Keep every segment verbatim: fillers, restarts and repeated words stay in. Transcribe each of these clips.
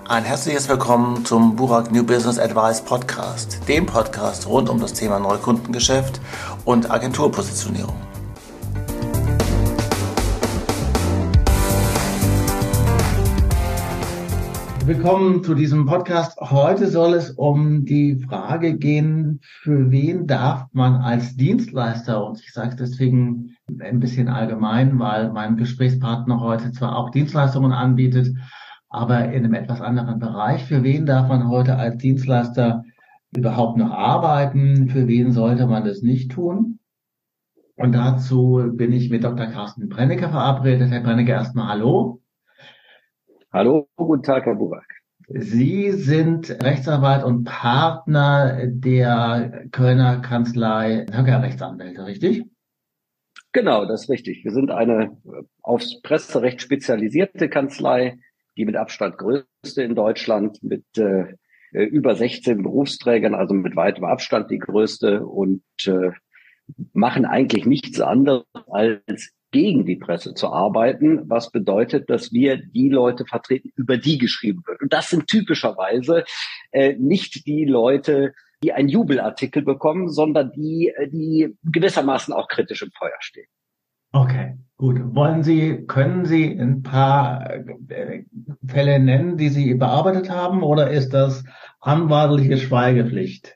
Ein herzliches Willkommen zum Burak New Business Advice Podcast, dem Podcast rund um das Thema Neukundengeschäft und Agenturpositionierung. Willkommen zu diesem Podcast. Heute soll es um die Frage gehen, für wen darf man als Dienstleister, und ich sage es deswegen ein bisschen allgemein, weil mein Gesprächspartner heute zwar auch Dienstleistungen anbietet, aber in einem etwas anderen Bereich. Für wen darf man heute als Dienstleister überhaupt noch arbeiten? Für wen sollte man das nicht tun? Und dazu bin ich mit Doktor Carsten Brennecke verabredet. Herr Brennecke, erstmal hallo. Hallo, guten Tag, Herr Burak. Sie sind Rechtsanwalt und Partner der Kölner Kanzlei Höcker Rechtsanwälte, richtig? Genau, das ist richtig. Wir sind eine aufs Presserecht spezialisierte Kanzlei, die mit Abstand größte in Deutschland, mit äh, über sechzehn Berufsträgern, also mit weitem Abstand die größte, und äh, machen eigentlich nichts anderes als gegen die Presse zu arbeiten, was bedeutet, dass wir die Leute vertreten, über die geschrieben wird. Und das sind typischerweise äh, nicht die Leute, die einen Jubelartikel bekommen, sondern die, die gewissermaßen auch kritisch im Feuer stehen. Okay, gut. Wollen Sie, können Sie ein paar äh, Fälle nennen, die Sie bearbeitet haben, oder ist das anwaltliche Schweigepflicht?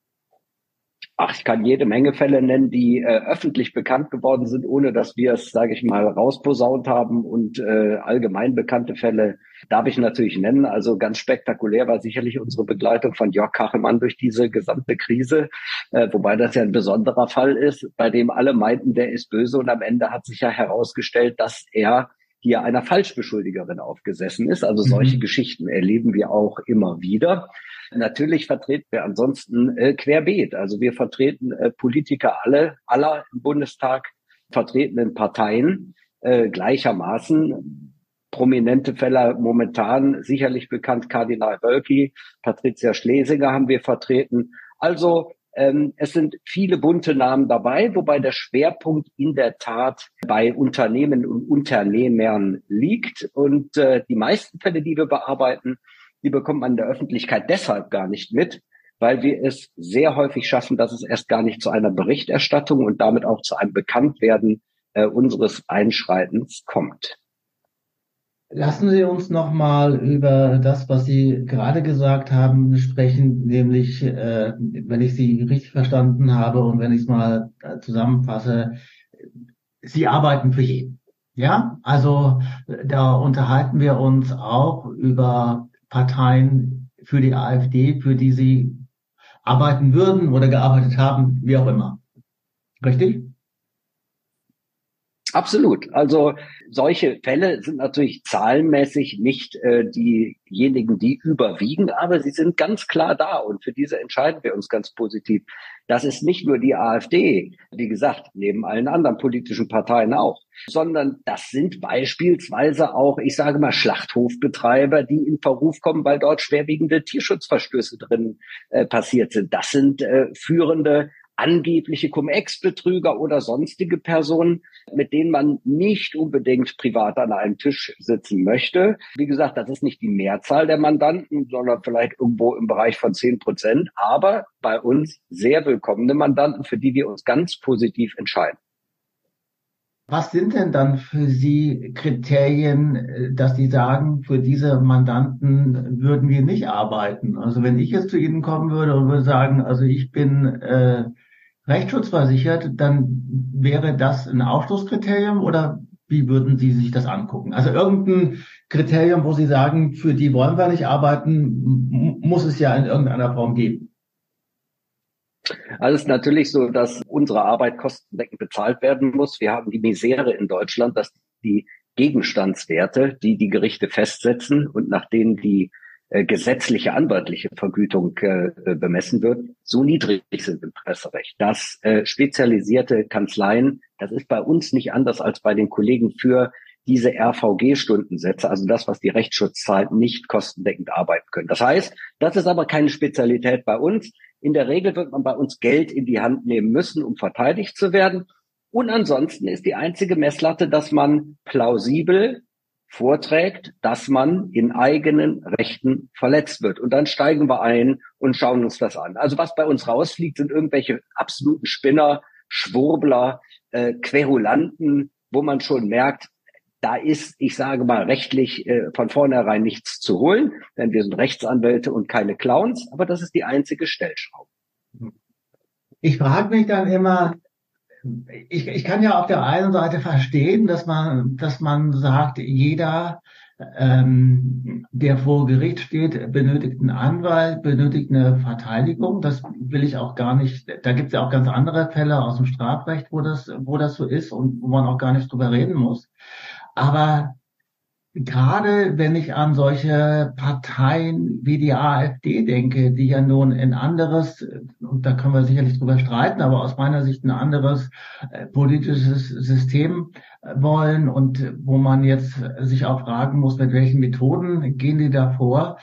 Ach, ich kann jede Menge Fälle nennen, die äh, öffentlich bekannt geworden sind, ohne dass wir es, sage ich mal, rausposaunt haben. Und äh, allgemein bekannte Fälle darf ich natürlich nennen. Also ganz spektakulär war sicherlich unsere Begleitung von Jörg Kachelmann durch diese gesamte Krise, äh, wobei das ja ein besonderer Fall ist, bei dem alle meinten, der ist böse. Und am Ende hat sich ja herausgestellt, dass er hier einer Falschbeschuldigerin aufgesessen ist. Also solche mhm. Geschichten erleben wir auch immer wieder. Natürlich vertreten wir ansonsten äh, querbeet. Also wir vertreten äh, Politiker alle, aller im Bundestag vertretenen Parteien äh, gleichermaßen. Prominente Fälle momentan sicherlich bekannt, Kardinal Wölki, Patricia Schlesinger haben wir vertreten. Also ähm, es sind viele bunte Namen dabei, wobei der Schwerpunkt in der Tat bei Unternehmen und Unternehmern liegt. Und äh, die meisten Fälle, die wir bearbeiten, die bekommt man in der Öffentlichkeit deshalb gar nicht mit, weil wir es sehr häufig schaffen, dass es erst gar nicht zu einer Berichterstattung und damit auch zu einem Bekanntwerden äh, unseres Einschreitens kommt. Lassen Sie uns nochmal über das, was Sie gerade gesagt haben, sprechen, nämlich, äh, wenn ich Sie richtig verstanden habe und wenn ich es mal äh, zusammenfasse, Sie arbeiten für jeden. Ja, also da unterhalten wir uns auch über Parteien für die AfD, für die Sie arbeiten würden oder gearbeitet haben, wie auch immer. Richtig? Absolut. Also solche Fälle sind natürlich zahlenmäßig nicht äh, diejenigen, die überwiegen, aber sie sind ganz klar da, und für diese entscheiden wir uns ganz positiv. Das ist nicht nur die AfD, wie gesagt, neben allen anderen politischen Parteien auch, sondern das sind beispielsweise auch, ich sage mal, Schlachthofbetreiber, die in Verruf kommen, weil dort schwerwiegende Tierschutzverstöße drin äh, passiert sind. Das sind äh, führende angebliche Cum-Ex-Betrüger oder sonstige Personen, mit denen man nicht unbedingt privat an einem Tisch sitzen möchte. Wie gesagt, das ist nicht die Mehrzahl der Mandanten, sondern vielleicht irgendwo im Bereich von zehn Prozent, aber bei uns sehr willkommene Mandanten, für die wir uns ganz positiv entscheiden. Was sind denn dann für Sie Kriterien, dass Sie sagen, für diese Mandanten würden wir nicht arbeiten? Also wenn ich jetzt zu Ihnen kommen würde und würde sagen, also ich bin äh, rechtsschutzversichert, dann wäre das ein Ausschlusskriterium, oder wie würden Sie sich das angucken? Also irgendein Kriterium, wo Sie sagen, für die wollen wir nicht arbeiten, muss es ja in irgendeiner Form geben. Also es ist natürlich so, dass unsere Arbeit kostendeckend bezahlt werden muss. Wir haben die Misere in Deutschland, dass die Gegenstandswerte, die die Gerichte festsetzen und nach denen die äh, gesetzliche anwaltliche Vergütung äh, bemessen wird, so niedrig sind im Presserecht. Dass äh, spezialisierte Kanzleien, das ist bei uns nicht anders als bei den Kollegen, für diese R V G-Stundensätze, also das, was die Rechtsschutz zahlt, nicht kostendeckend arbeiten können. Das heißt, das ist aber keine Spezialität bei uns. In der Regel wird man bei uns Geld in die Hand nehmen müssen, um verteidigt zu werden. Und ansonsten ist die einzige Messlatte, dass man plausibel vorträgt, dass man in eigenen Rechten verletzt wird. Und dann steigen wir ein und schauen uns das an. Also was bei uns rausfliegt, sind irgendwelche absoluten Spinner, Schwurbler, äh, Querulanten, wo man schon merkt, da ist, ich sage mal, rechtlich äh, von vornherein nichts zu holen, denn wir sind Rechtsanwälte und keine Clowns, aber das ist die einzige Stellschraube. Ich frage mich dann immer, ich, ich kann ja auf der einen Seite verstehen, dass man, dass man sagt, jeder, ähm, der vor Gericht steht, benötigt einen Anwalt, benötigt eine Verteidigung. Das will ich auch gar nicht. Da gibt es ja auch ganz andere Fälle aus dem Strafrecht, wo das, wo das so ist und wo man auch gar nicht drüber reden muss. Aber gerade wenn ich an solche Parteien wie die AfD denke, die ja nun ein anderes, und da können wir sicherlich drüber streiten, aber aus meiner Sicht ein anderes äh, politisches System äh, wollen und wo man jetzt sich auch fragen muss, mit welchen Methoden gehen die da vor.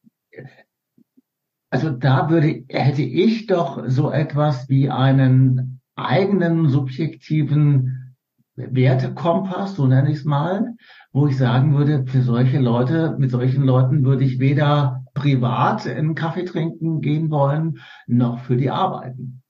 Also da würde, hätte ich doch so etwas wie einen eigenen subjektiven Wertekompass, so nenne ich es mal, wo ich sagen würde, für solche Leute, mit solchen Leuten würde ich weder privat einen Kaffee trinken gehen wollen, noch für die arbeiten.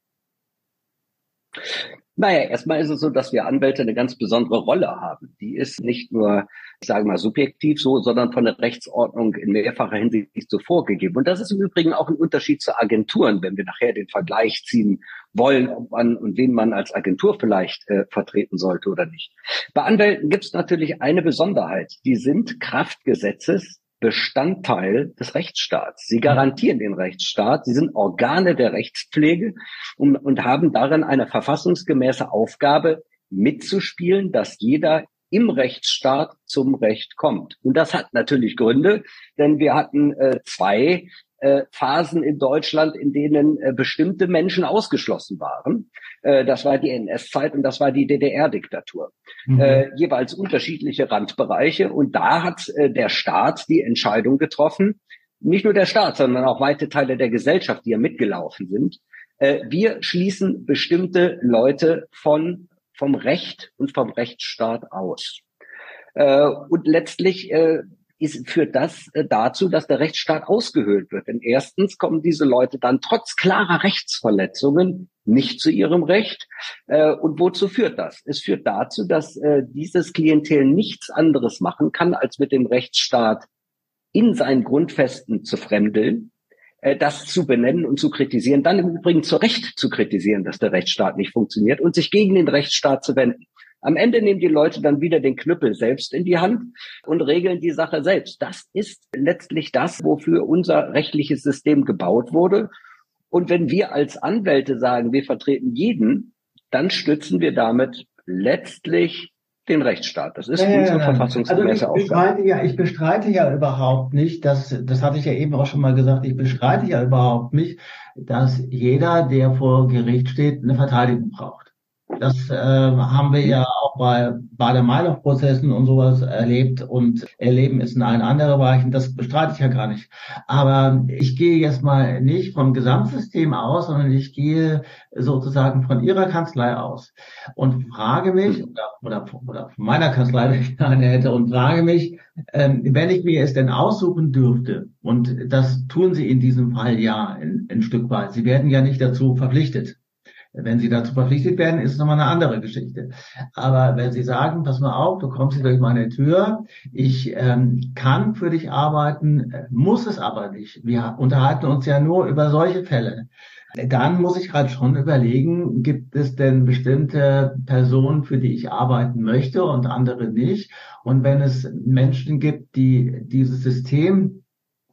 Naja, erstmal ist es so, dass wir Anwälte eine ganz besondere Rolle haben. Die ist nicht nur, ich sage mal, subjektiv so, sondern von der Rechtsordnung in mehrfacher Hinsicht so vorgegeben. Und das ist im Übrigen auch ein Unterschied zu Agenturen, wenn wir nachher den Vergleich ziehen wollen, ob man und wen man als Agentur vielleicht äh, vertreten sollte oder nicht. Bei Anwälten gibt es natürlich eine Besonderheit. Die sind Kraft Gesetzes Bestandteil des Rechtsstaats. Sie garantieren den Rechtsstaat, sie sind Organe der Rechtspflege und, und haben darin eine verfassungsgemäße Aufgabe, mitzuspielen, dass jeder im Rechtsstaat zum Recht kommt. Und das hat natürlich Gründe, denn wir hatten äh, zwei äh, Phasen in Deutschland, in denen äh, bestimmte Menschen ausgeschlossen waren. Äh, das war die N S-Zeit und das war die D D R-Diktatur. Mhm. Äh, jeweils unterschiedliche Randbereiche. Und da hat äh, der Staat die Entscheidung getroffen, nicht nur der Staat, sondern auch weite Teile der Gesellschaft, die ja mitgelaufen sind. Äh, wir schließen bestimmte Leute von vom Recht und vom Rechtsstaat aus. Äh, und letztlich äh, ist, führt das äh, dazu, dass der Rechtsstaat ausgehöhlt wird. Denn erstens kommen diese Leute dann trotz klarer Rechtsverletzungen nicht zu ihrem Recht. Äh, und wozu führt das? Es führt dazu, dass äh, dieses Klientel nichts anderes machen kann, als mit dem Rechtsstaat in seinen Grundfesten zu fremdeln, äh, das zu benennen und zu kritisieren, dann im Übrigen zu Recht zu kritisieren, dass der Rechtsstaat nicht funktioniert und sich gegen den Rechtsstaat zu wenden. Am Ende nehmen die Leute dann wieder den Knüppel selbst in die Hand und regeln die Sache selbst. Das ist letztlich das, wofür unser rechtliches System gebaut wurde. Und wenn wir als Anwälte sagen, wir vertreten jeden, dann stützen wir damit letztlich den Rechtsstaat. Das ist ja, unsere ja, verfassungsgemäße also ich bestreite Aufgabe. ja, ich bestreite ja überhaupt nicht, dass, das hatte ich ja eben auch schon mal gesagt, ich bestreite ja überhaupt nicht, dass jeder, der vor Gericht steht, eine Verteidigung braucht. Das äh, haben wir ja auch bei Baader-Meinhof-Prozessen und sowas erlebt und erleben es in allen anderen Bereichen. Das bestreite ich ja gar nicht. Aber ich gehe jetzt mal nicht vom Gesamtsystem aus, sondern ich gehe sozusagen von Ihrer Kanzlei aus und frage mich, oder, oder, oder von meiner Kanzlei, wenn ich eine hätte, und frage mich, ähm, wenn ich mir es denn aussuchen dürfte, und das tun Sie in diesem Fall ja ein, ein Stück weit. Sie werden ja nicht dazu verpflichtet. Wenn Sie dazu verpflichtet werden, ist es nochmal eine andere Geschichte. Aber wenn Sie sagen, pass mal auf, du kommst hier durch meine Tür, ich ähm, kann für dich arbeiten, muss es aber nicht. Wir unterhalten uns ja nur über solche Fälle. Dann muss ich halt schon überlegen, gibt es denn bestimmte Personen, für die ich arbeiten möchte und andere nicht? Und wenn es Menschen gibt, die dieses System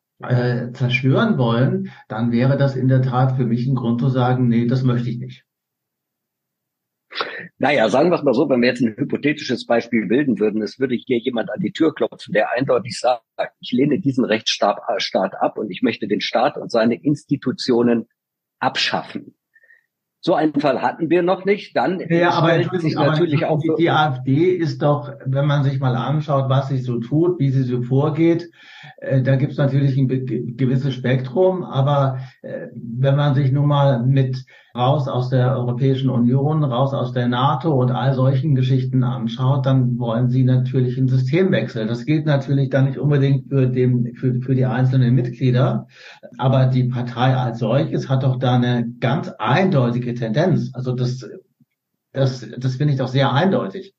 äh, zerstören wollen, dann wäre das in der Tat für mich ein Grund zu sagen, nee, das möchte ich nicht. Naja, sagen wir es mal so, wenn wir jetzt ein hypothetisches Beispiel bilden würden, es würde hier jemand an die Tür klopfen, der eindeutig sagt, ich lehne diesen Rechtsstaat Staat ab und ich möchte den Staat und seine Institutionen abschaffen. So einen Fall hatten wir noch nicht. Dann ja, aber sich natürlich aber auch die, die AfD ist doch, wenn man sich mal anschaut, was sie so tut, wie sie so vorgeht, äh, da gibt es natürlich ein gewisses Spektrum. Aber äh, wenn man sich nun mal mit raus aus der Europäischen Union, raus aus der NATO und all solchen Geschichten anschaut, dann wollen sie natürlich einen Systemwechsel. Das gilt natürlich dann nicht unbedingt für den, für, für die einzelnen Mitglieder, aber die Partei als solches hat doch da eine ganz eindeutige Tendenz. Also das, das, das finde ich doch sehr eindeutig.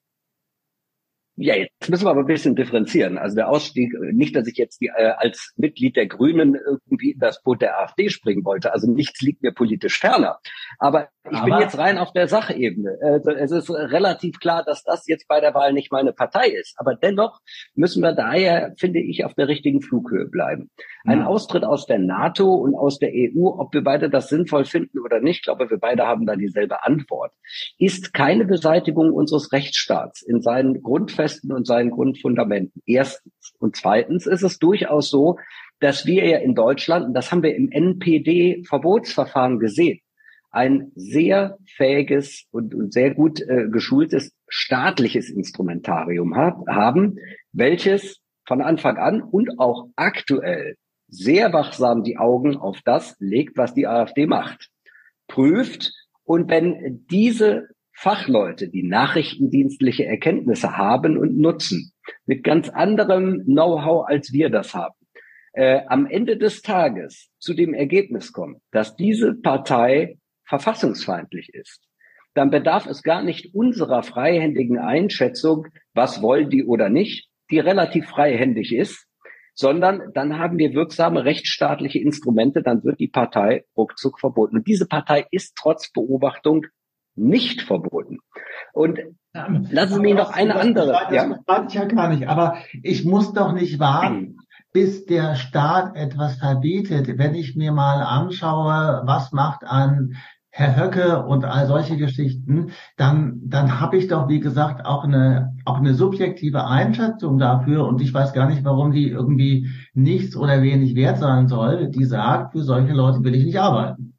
Ja, jetzt müssen wir aber ein bisschen differenzieren. Also der Ausstieg, nicht, dass ich jetzt die, äh, als Mitglied der Grünen irgendwie in das Boot der AfD springen wollte. Also nichts liegt mir politisch ferner. Aber ich aber bin jetzt rein auf der Sachebene. Also es ist relativ klar, dass das jetzt bei der Wahl nicht meine Partei ist. Aber dennoch müssen wir daher, finde ich, auf der richtigen Flughöhe bleiben. Ja. Ein Austritt aus der NATO und aus der E U, ob wir beide das sinnvoll finden oder nicht, ich glaube, wir beide haben da dieselbe Antwort, ist keine Beseitigung unseres Rechtsstaats in seinen Grundfesten und seinen Grundfundamenten. Erstens. Und zweitens ist es durchaus so, dass wir ja in Deutschland, und das haben wir im N P D-Verbotsverfahren gesehen, ein sehr fähiges und, und sehr gut äh, geschultes staatliches Instrumentarium hat, haben, welches von Anfang an und auch aktuell sehr wachsam die Augen auf das legt, was die AfD macht, prüft. Und wenn diese Fachleute, die nachrichtendienstliche Erkenntnisse haben und nutzen, mit ganz anderem Know-how, als wir das haben, äh, am Ende des Tages zu dem Ergebnis kommen, dass diese Partei verfassungsfeindlich ist, dann bedarf es gar nicht unserer freihändigen Einschätzung, was wollen die oder nicht, die relativ freihändig ist, sondern dann haben wir wirksame rechtsstaatliche Instrumente, dann wird die Partei ruckzuck verboten. Und diese Partei ist trotz Beobachtung nicht verboten. Und ähm, lassen Sie mich noch eine das, andere. Das, das ja. weiß ich ja gar nicht, aber ich muss doch nicht warten, bis der Staat etwas verbietet. Wenn ich mir mal anschaue, was macht ein Herr Höcke und all solche Geschichten, dann dann habe ich doch, wie gesagt, auch eine auch eine subjektive Einschätzung dafür und ich weiß gar nicht, warum die irgendwie nichts oder wenig wert sein soll, die sagt, für solche Leute will ich nicht arbeiten.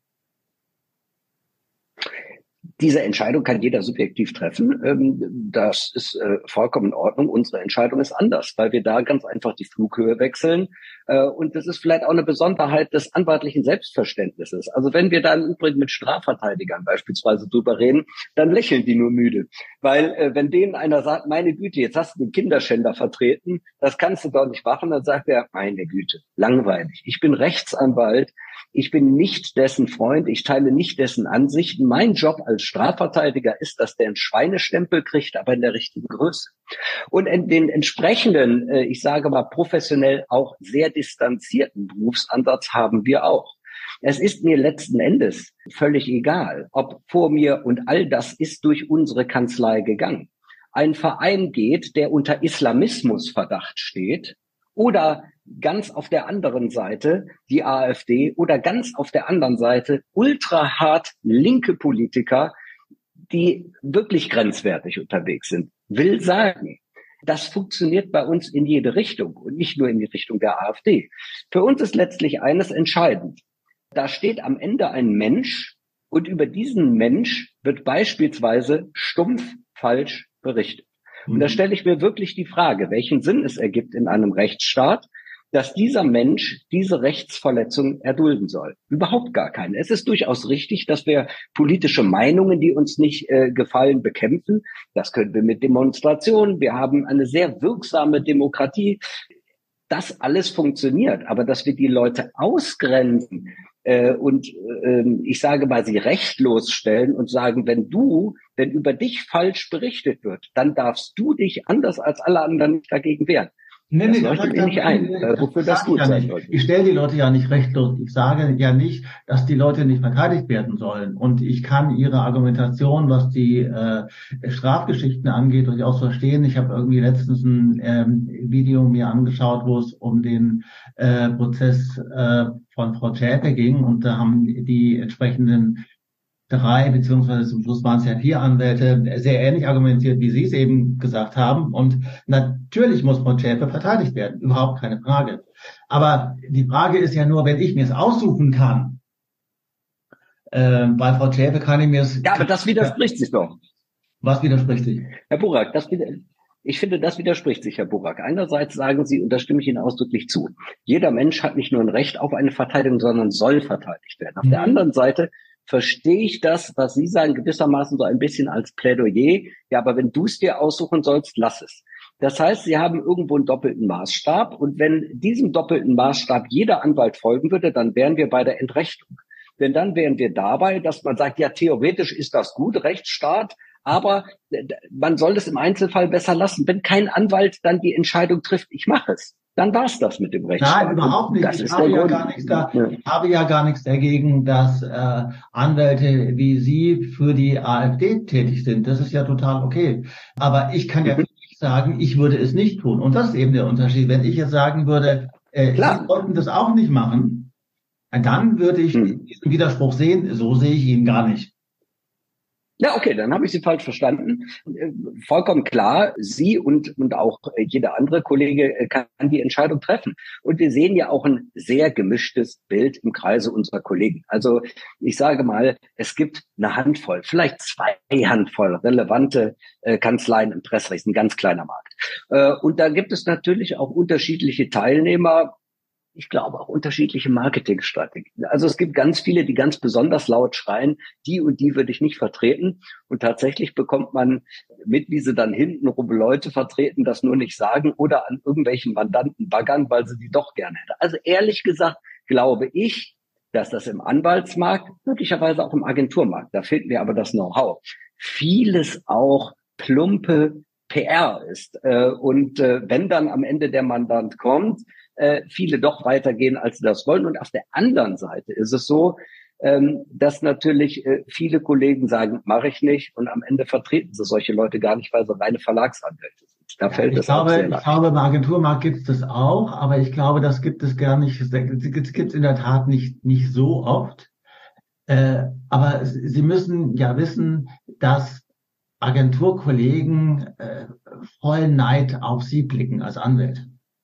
Diese Entscheidung kann jeder subjektiv treffen. Das ist vollkommen in Ordnung. Unsere Entscheidung ist anders, weil wir da ganz einfach die Flughöhe wechseln. Und das ist vielleicht auch eine Besonderheit des anwaltlichen Selbstverständnisses. Also wenn wir da im Übrigen mit Strafverteidigern beispielsweise drüber reden, dann lächeln die nur müde. Weil wenn denen einer sagt, meine Güte, jetzt hast du einen Kinderschänder vertreten, das kannst du doch nicht machen, dann sagt er, meine Güte, langweilig. Ich bin Rechtsanwalt. Ich bin nicht dessen Freund, ich teile nicht dessen Ansichten. Mein Job als Strafverteidiger ist, dass der einen Schweinestempel kriegt, aber in der richtigen Größe. Und in den entsprechenden, ich sage mal professionell auch sehr distanzierten Berufsansatz haben wir auch. Es ist mir letzten Endes völlig egal, ob vor mir, und all das ist durch unsere Kanzlei gegangen, ein Verein geht, der unter Islamismusverdacht steht, oder ganz auf der anderen Seite die AfD oder ganz auf der anderen Seite ultra hart linke Politiker, die wirklich grenzwertig unterwegs sind, will sagen, das funktioniert bei uns in jede Richtung und nicht nur in die Richtung der AfD. Für uns ist letztlich eines entscheidend. Da steht am Ende ein Mensch und über diesen Mensch wird beispielsweise stumpf falsch berichtet. Und da stelle ich mir wirklich die Frage, welchen Sinn es ergibt in einem Rechtsstaat, dass dieser Mensch diese Rechtsverletzung erdulden soll. Überhaupt gar keinen. Es ist durchaus richtig, dass wir politische Meinungen, die uns nicht äh, gefallen, bekämpfen. Das können wir mit Demonstrationen. Wir haben eine sehr wirksame Demokratie. Das alles funktioniert. Aber dass wir die Leute ausgrenzen äh, und äh, ich sage mal, sie rechtlos stellen und sagen, wenn du, wenn über dich falsch berichtet wird, dann darfst du dich anders als alle anderen nicht dagegen wehren. Nee, das nee, leuchtet mir nicht ein, das wofür das gut sein soll. Ich stelle die Leute ja nicht rechtlos. Ich sage ja nicht, dass die Leute nicht verteidigt werden sollen. Und ich kann ihre Argumentation, was die äh, Strafgeschichten angeht, durchaus verstehen. Ich habe irgendwie letztens ein ähm, Video mir angeschaut, wo es um den äh, Prozess äh, von Frau Zschäpe ging. Und da haben die entsprechenden drei, beziehungsweise zum Schluss waren es ja vier Anwälte, sehr ähnlich argumentiert, wie Sie es eben gesagt haben. Und natürlich muss Frau Zschäpe verteidigt werden, überhaupt keine Frage. Aber die Frage ist ja nur, wenn ich mir es aussuchen kann, äh, bei Frau Zschäpe kann ich mir es... Ja, aber das widerspricht sich doch. Was widerspricht sich? Herr Burak, das wieder, ich finde, das widerspricht sich, Herr Burak. Einerseits sagen Sie, und da stimme ich Ihnen ausdrücklich zu, jeder Mensch hat nicht nur ein Recht auf eine Verteidigung, sondern soll verteidigt werden. Auf mhm. der anderen Seite verstehe ich das, was Sie sagen, gewissermaßen so ein bisschen als Plädoyer. Ja, aber wenn du es dir aussuchen sollst, lass es. Das heißt, Sie haben irgendwo einen doppelten Maßstab. Und wenn diesem doppelten Maßstab jeder Anwalt folgen würde, dann wären wir bei der Entrechtung. Denn dann wären wir dabei, dass man sagt, ja, theoretisch ist das gut, Rechtsstaat, aber man soll es im Einzelfall besser lassen. Wenn kein Anwalt dann die Entscheidung trifft, ich mache es, dann war es das mit dem Rechtsstaat. Nein, überhaupt nicht. Das ich ist habe der ja Grund. gar nichts da, ich habe ja gar nichts dagegen, dass äh, Anwälte wie Sie für die AfD tätig sind. Das ist ja total okay. Aber ich kann ja Mhm. nicht sagen, ich würde es nicht tun. Und das ist eben der Unterschied. Wenn ich jetzt sagen würde, äh, Klar. Sie sollten das auch nicht machen, dann würde ich Hm. diesen Widerspruch sehen. So sehe ich ihn gar nicht. Ja, okay, dann habe ich Sie falsch verstanden. Äh, Vollkommen klar, Sie und und auch äh, jeder andere Kollege äh, kann die Entscheidung treffen. Und wir sehen ja auch ein sehr gemischtes Bild im Kreise unserer Kollegen. Also ich sage mal, es gibt eine Handvoll, vielleicht zwei Handvoll relevante äh, Kanzleien im Presserecht, ein ganz kleiner Markt. Äh, und da gibt es natürlich auch unterschiedliche Teilnehmer. Ich glaube auch unterschiedliche Marketingstrategien. Also es gibt ganz viele, die ganz besonders laut schreien, die und die würde ich nicht vertreten. Und tatsächlich bekommt man mit, wie sie dann hintenrum Leute vertreten, das nur nicht sagen oder an irgendwelchen Mandanten baggern, weil sie die doch gerne hätte. Also ehrlich gesagt glaube ich, dass das im Anwaltsmarkt, möglicherweise auch im Agenturmarkt, da finden wir aber das Know-how, vieles auch plumpe P R ist. Und wenn dann am Ende der Mandant kommt, Äh, viele doch weitergehen, als sie das wollen. Und auf der anderen Seite ist es so, ähm, dass natürlich äh, viele Kollegen sagen, mache ich nicht. Und am Ende vertreten sie solche Leute gar nicht, weil sie reine Verlagsanwälte sind. Da Ja, fällt ich es auch glaube, sehr ich leicht. glaube, im Agenturmarkt gibt es das auch, aber ich glaube, das gibt es gar nicht, das gibt es in der Tat nicht, nicht so oft. Äh, aber Sie müssen ja wissen, dass Agenturkollegen äh, voll Neid auf Sie blicken als Anwälte.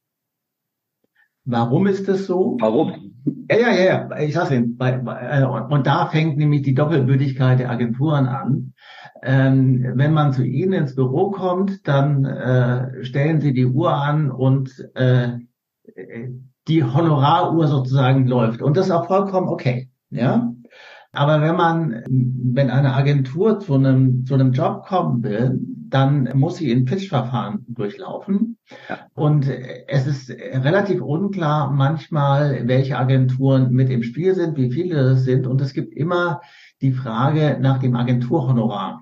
Warum ist das so? Warum? Ja, ja, ja, ja. Ich sag's Ihnen. Bei, bei, äh, und, und da fängt nämlich die Doppelbödigkeit der Agenturen an. Ähm, wenn man zu Ihnen ins Büro kommt, dann äh, stellen Sie die Uhr an und äh, die Honoraruhr sozusagen läuft. Und das ist auch vollkommen okay. Ja. Aber wenn man, wenn eine Agentur zu einem, zu einem Job kommen will, dann muss sie ein Pitch-Verfahren durchlaufen. Ja. Und es ist relativ unklar manchmal, welche Agenturen mit im Spiel sind, wie viele es sind. Und es gibt immer die Frage nach dem Agenturhonorar.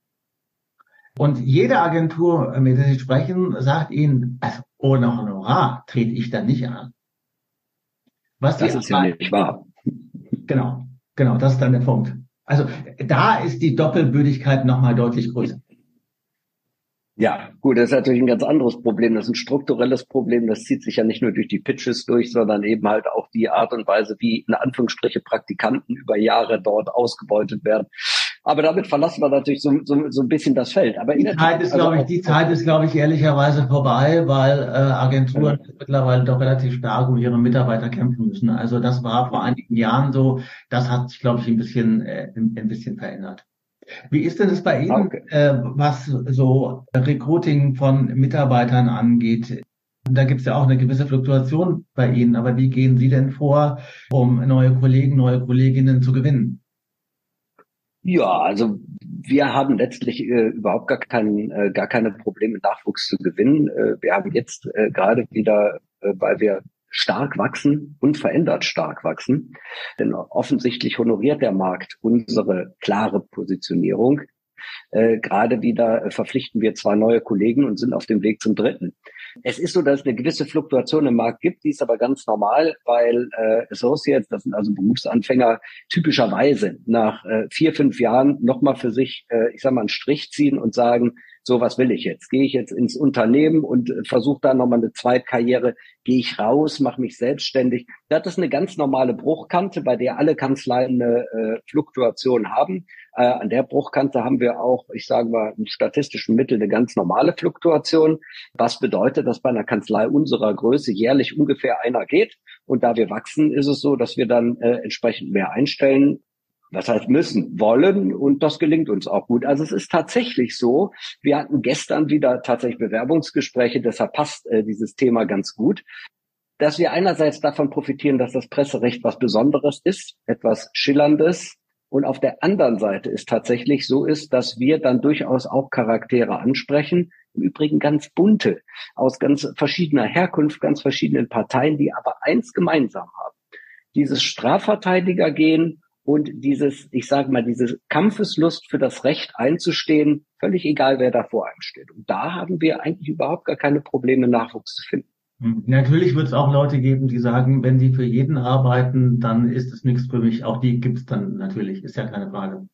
Und jede Agentur, mit der Sie sprechen, sagt Ihnen, also ohne Honorar trete ich da nicht an. Was Das Sie ist ja nicht wahr. Genau. Genau, das ist dann der Punkt. Also da ist die Doppelbödigkeit nochmal deutlich größer. Ja, gut, das ist natürlich ein ganz anderes Problem. Das ist ein strukturelles Problem. Das zieht sich ja nicht nur durch die Pitches durch, sondern eben halt auch die Art und Weise, wie in Anführungsstriche Praktikanten über Jahre dort ausgebeutet werden. Aber damit verlassen wir natürlich so, so, so ein bisschen das Feld. Aber die Zeit ist, glaube ich, die Zeit ist, glaube ich, ehrlicherweise vorbei, weil äh, Agenturen ja. mittlerweile doch relativ stark um ihre Mitarbeiter kämpfen müssen. Also das war vor einigen Jahren so. Das hat sich, glaube ich, ein bisschen, äh, ein bisschen verändert. Wie ist denn es bei Ihnen, okay. äh, was so Recruiting von Mitarbeitern angeht? Da gibt es ja auch eine gewisse Fluktuation bei Ihnen. Aber wie gehen Sie denn vor, um neue Kollegen, neue Kolleginnen zu gewinnen? Ja, also wir haben letztlich äh, überhaupt gar kein, äh, gar keine Probleme, Nachwuchs zu gewinnen. Äh, wir haben jetzt äh, gerade wieder, äh, weil wir stark wachsen, unverändert stark wachsen, denn offensichtlich honoriert der Markt unsere klare Positionierung. Äh, gerade wieder äh, verpflichten wir zwei neue Kollegen und sind auf dem Weg zum dritten. Es ist so, dass es eine gewisse Fluktuation im Markt gibt, die ist aber ganz normal, weil äh, Associates, das sind also Berufsanfänger, typischerweise nach äh, vier, fünf Jahren nochmal für sich, äh, ich sag mal, einen Strich ziehen und sagen, so, was will ich jetzt? Gehe ich jetzt ins Unternehmen und äh, versuche da nochmal eine Zweitkarriere? Gehe ich raus, mache mich selbstständig? Das ist eine ganz normale Bruchkante, bei der alle Kanzleien eine äh, Fluktuation haben. Äh, an der Bruchkante haben wir auch, ich sage mal, im statistischen Mittel eine ganz normale Fluktuation. Was bedeutet, dass bei einer Kanzlei unserer Größe jährlich ungefähr einer geht. Und da wir wachsen, ist es so, dass wir dann äh, entsprechend mehr einstellen. Das heißt, müssen, wollen, und das gelingt uns auch gut. Also es ist tatsächlich so, wir hatten gestern wieder tatsächlich Bewerbungsgespräche, deshalb passt äh, dieses Thema ganz gut, dass wir einerseits davon profitieren, dass das Presserecht was Besonderes ist, etwas Schillerndes, Und auf der anderen Seite ist tatsächlich so ist, dass wir dann durchaus auch Charaktere ansprechen, im Übrigen ganz bunte, aus ganz verschiedener Herkunft, ganz verschiedenen Parteien, die aber eins gemeinsam haben. Dieses Strafverteidigergehen und dieses, ich sage mal, diese Kampfeslust für das Recht einzustehen, völlig egal, wer da vor einem steht. Und da haben wir eigentlich überhaupt gar keine Probleme, Nachwuchs zu finden. Natürlich wird es auch Leute geben, die sagen, wenn sie für jeden arbeiten, dann ist es nichts für mich. Auch die gibt es dann natürlich, ist ja keine Frage.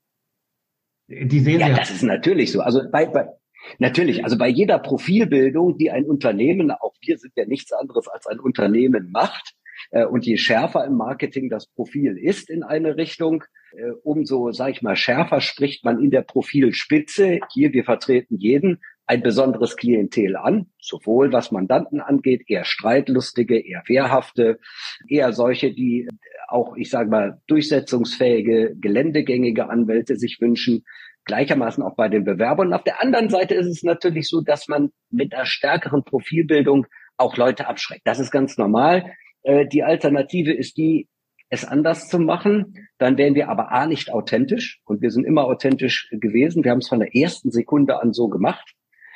Die sehen ja, Sie das ist natürlich so. Also bei, bei natürlich, also bei jeder Profilbildung, die ein Unternehmen, auch wir sind ja nichts anderes als ein Unternehmen macht, äh, und je schärfer im Marketing das Profil ist in eine Richtung, äh, umso, sag ich mal, schärfer spricht man in der Profilspitze. Hier, wir vertreten jeden. Ein besonderes Klientel an, sowohl was Mandanten angeht, eher streitlustige, eher wehrhafte, eher solche, die auch, ich sage mal, durchsetzungsfähige, geländegängige Anwälte sich wünschen, gleichermaßen auch bei den Bewerbern. Und auf der anderen Seite ist es natürlich so, dass man mit einer stärkeren Profilbildung auch Leute abschreckt. Das ist ganz normal. Die Alternative ist die, es anders zu machen. Dann wären wir aber A, nicht authentisch, und wir sind immer authentisch gewesen. Wir haben es von der ersten Sekunde an so gemacht.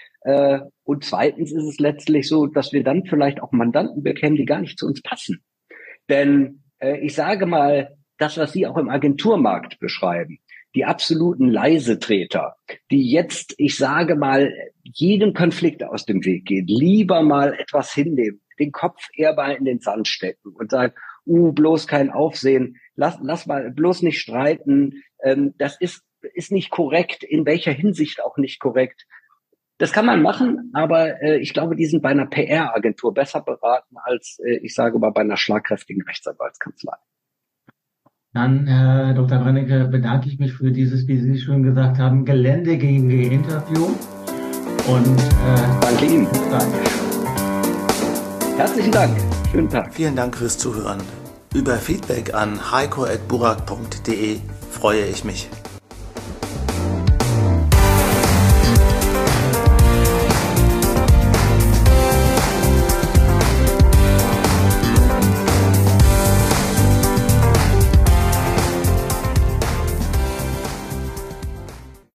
Und zweitens ist es letztlich so, dass wir dann vielleicht auch Mandanten bekämen, die gar nicht zu uns passen. Denn äh, ich sage mal, das, was Sie auch im Agenturmarkt beschreiben, die absoluten Leisetreter, die jetzt, ich sage mal, jeden Konflikt aus dem Weg gehen, lieber mal etwas hinnehmen, den Kopf eher mal in den Sand stecken und sagen, uh, bloß kein Aufsehen, lass, lass mal bloß nicht streiten, ähm, das ist, ist nicht korrekt, in welcher Hinsicht auch nicht korrekt. Das kann man machen, aber äh, ich glaube, die sind bei einer P R-Agentur besser beraten als, äh, ich sage mal, bei einer schlagkräftigen Rechtsanwaltskanzlei. Dann, Herr Doktor Brennecke, bedanke ich mich für dieses, wie Sie schon gesagt haben, geländegängige Interview. Und äh, danke Ihnen. Danke. Herzlichen Dank. Schönen Tag. Vielen Dank fürs Zuhören. Über Feedback an heiko at burak punkt de freue ich mich.